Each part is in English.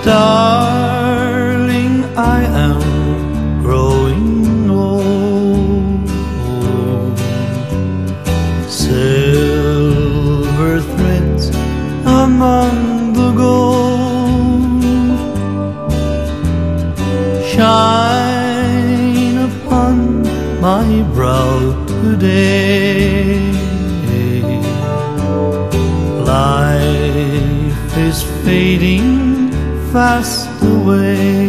Darling, I am growing old. Silver threads among the gold shine upon my brow today. Life is fading fast away,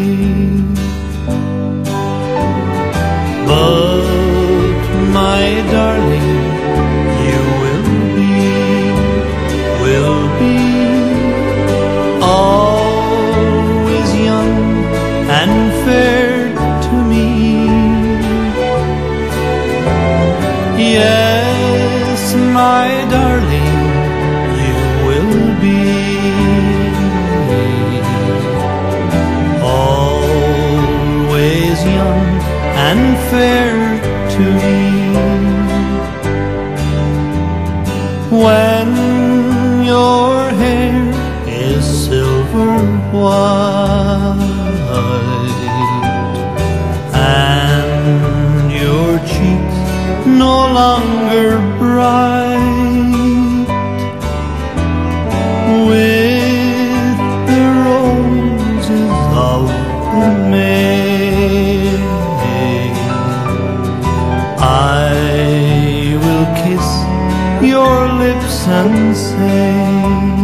but my darling, you will be always young and fair to me. Yes, my darling, you will be always young and fair to me. When your hair is silver white and your cheeks no longer bright with the roses of the May, I will kiss your lips and say,